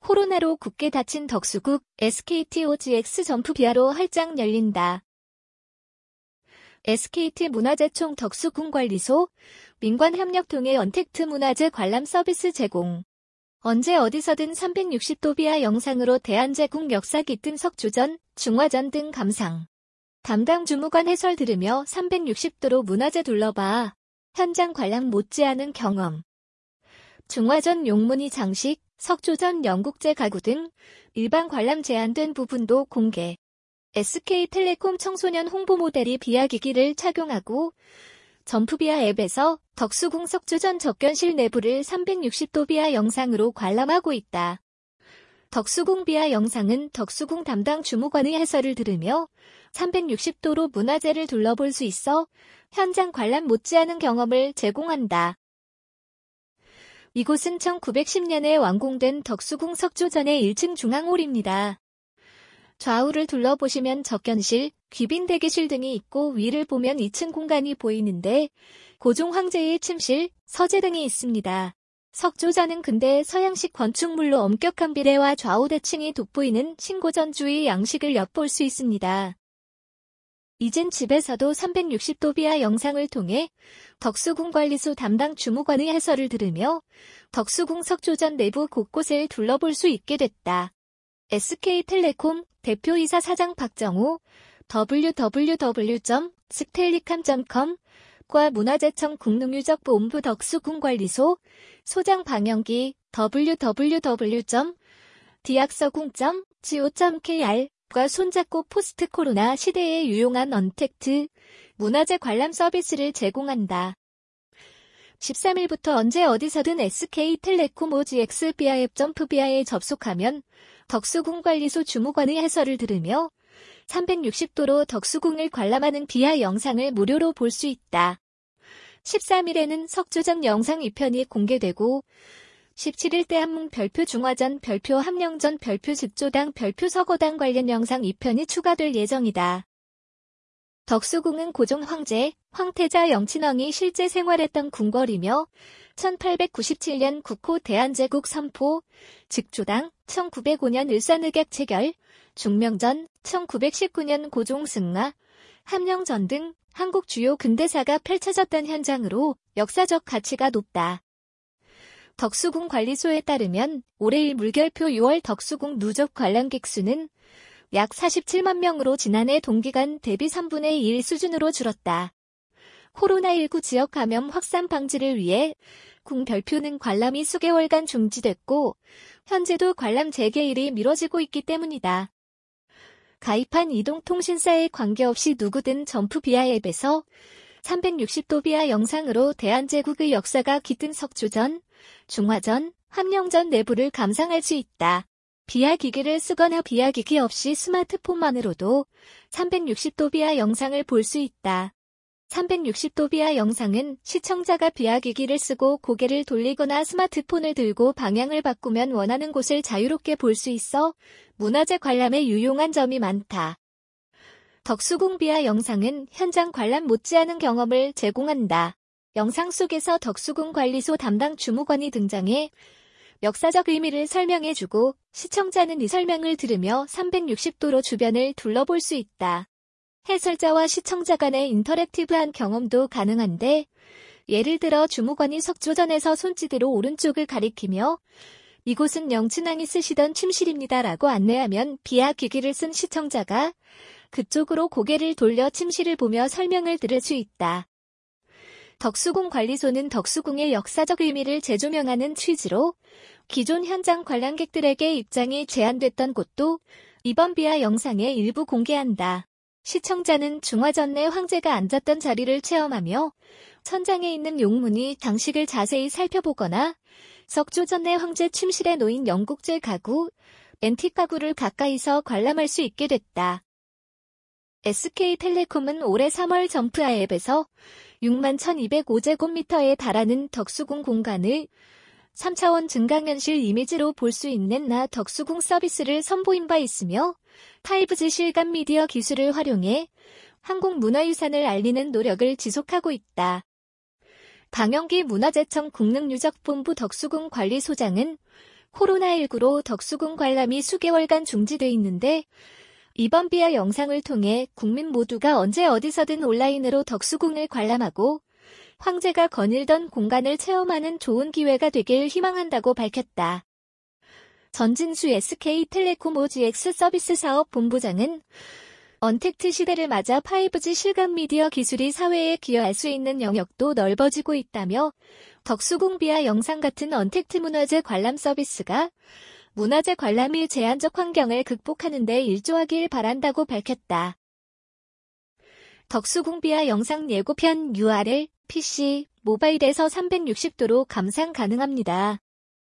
코로나로 굳게 닫힌 덕수궁, SKT OGX 점프 비하로 활짝 열린다. SKT 문화재총 덕수궁 관리소, 민관협력 통해 언택트 문화재 관람 서비스 제공. 언제 어디서든 360도 비하 영상으로 대한제국 역사 깃든 석조전, 중화전 등 감상. 담당 주무관 해설 들으며 360도로 문화재 둘러봐. 현장 관람 못지않은 경험. 중화전 용문이 장식, 석조전 영국제 가구 등 일반 관람 제한된 부분도 공개. SK텔레콤 청소년 홍보 모델이 비하기기를 착용하고 점프 비하 앱에서 덕수궁 석조전 접견실 내부를 360도 비하 영상으로 관람하고 있다. 덕수궁 비하 영상은 덕수궁 담당 주무관의 해설을 들으며 360도로 문화재를 둘러볼 수 있어 현장 관람 못지않은 경험을 제공한다. 이곳은 1910년에 완공된 덕수궁 석조전의 1층 중앙홀입니다. 좌우를 둘러보시면 접견실, 귀빈 대기실 등이 있고 위를 보면 2층 공간이 보이는데 고종 황제의 침실, 서재 등이 있습니다. 석조전은 근대 서양식 건축물로 엄격한 비례와 좌우 대칭이 돋보이는 신고전주의 양식을 엿볼 수 있습니다. 이젠 집에서도 360도 비하 영상을 통해 덕수궁 관리소 담당 주무관의 해설을 들으며 덕수궁 석조전 내부 곳곳을 둘러볼 수 있게 됐다. SK텔레콤 대표이사 사장 박정우, www.스텔리캄.com 과 문화재청 국능유적본부 덕수궁 관리소, 소장 방영기 www.diak서궁.go.kr 과 손잡고 포스트 코로나 시대에 유용한 언택트 문화재 관람 서비스를 제공한다. 13일부터 언제 어디서든 SK텔레콤 OGX 비하 앱 점프 비하에 접속하면 덕수궁 관리소 주무관의 해설을 들으며 360도로 덕수궁을 관람하는 비하 영상을 무료로 볼 수 있다. 13일에는 석조전 영상 2편이 공개되고 17일 대한문 별표 중화전 별표 함령전 별표 즉조당 별표 서거당 관련 영상 2편이 추가될 예정이다. 덕수궁은 고종 황제, 황태자 영친왕이 실제 생활했던 궁궐이며 1897년 국호 대한제국 선포, 즉조당, 1905년 일산의격 체결, 중명전, 1919년 고종 승하, 함령전 등 한국 주요 근대사가 펼쳐졌던 현장으로 역사적 가치가 높다. 덕수궁 관리소에 따르면 올해 물결표 6월 덕수궁 누적 관람객 수는 약 47만 명으로 지난해 동기간 대비 3분의 1 수준으로 줄었다. 코로나19 지역 감염 확산 방지를 위해 궁 별표는 관람이 수개월간 중지됐고 현재도 관람 재개일이 미뤄지고 있기 때문이다. 가입한 이동통신사에 관계없이 누구든 점프 비하 앱에서 360도 비하 영상으로 대한제국의 역사가 깃든 석조전, 중화전, 함령전 내부를 감상할 수 있다. 비하기기를 쓰거나 비하기기 없이 스마트폰만으로도 360도 비하 영상을 볼 수 있다. 360도 비하 영상은 시청자가 비하기기를 쓰고 고개를 돌리거나 스마트폰을 들고 방향을 바꾸면 원하는 곳을 자유롭게 볼 수 있어 문화재 관람에 유용한 점이 많다. 덕수궁 비하 영상은 현장 관람 못지않은 경험을 제공한다. 영상 속에서 덕수궁 관리소 담당 주무관이 등장해 역사적 의미를 설명해주고 시청자는 이 설명을 들으며 360도로 주변을 둘러볼 수 있다. 해설자와 시청자 간의 인터랙티브한 경험도 가능한데 예를 들어 주무관이 석조전에서 손짓으로 오른쪽을 가리키며 이곳은 영친왕이 쓰시던 침실입니다 라고 안내하면 비하 기기를 쓴 시청자가 그쪽으로 고개를 돌려 침실을 보며 설명을 들을 수 있다. 덕수궁 관리소는 덕수궁의 역사적 의미를 재조명하는 취지로 기존 현장 관람객들에게 입장이 제한됐던 곳도 이번 비하 영상에 일부 공개한다. 시청자는 중화전 내 황제가 앉았던 자리를 체험하며 천장에 있는 용문이 장식을 자세히 살펴보거나 석조전 내 황제 침실에 놓인 영국제 가구, 앤틱 가구를 가까이서 관람할 수 있게 됐다. SK텔레콤은 올해 3월 점프아 앱에서 61,205제곱미터에 달하는 덕수궁 공간을 3차원 증강현실 이미지로 볼 수 있는 나 덕수궁 서비스를 선보인 바 있으며 5G 실감 미디어 기술을 활용해 한국 문화유산을 알리는 노력을 지속하고 있다. 방영기 문화재청 국능유적본부 덕수궁 관리소장은 코로나19로 덕수궁 관람이 수개월간 중지돼 있는데 이번 비아 영상을 통해 국민 모두가 언제 어디서든 온라인으로 덕수궁을 관람하고 황제가 거닐던 공간을 체험하는 좋은 기회가 되길 희망한다고 밝혔다. 전진수 SK텔레콤 OGX 서비스 사업 본부장은 언택트 시대를 맞아 5G 실감 미디어 기술이 사회에 기여할 수 있는 영역도 넓어지고 있다며 덕수궁 비아 영상 같은 언택트 문화재 관람 서비스가 문화재 관람의 제한적 환경을 극복하는 데 일조하길 바란다고 밝혔다. 덕수궁 비아 영상 예고편 URL, PC, 모바일에서 360도로 감상 가능합니다.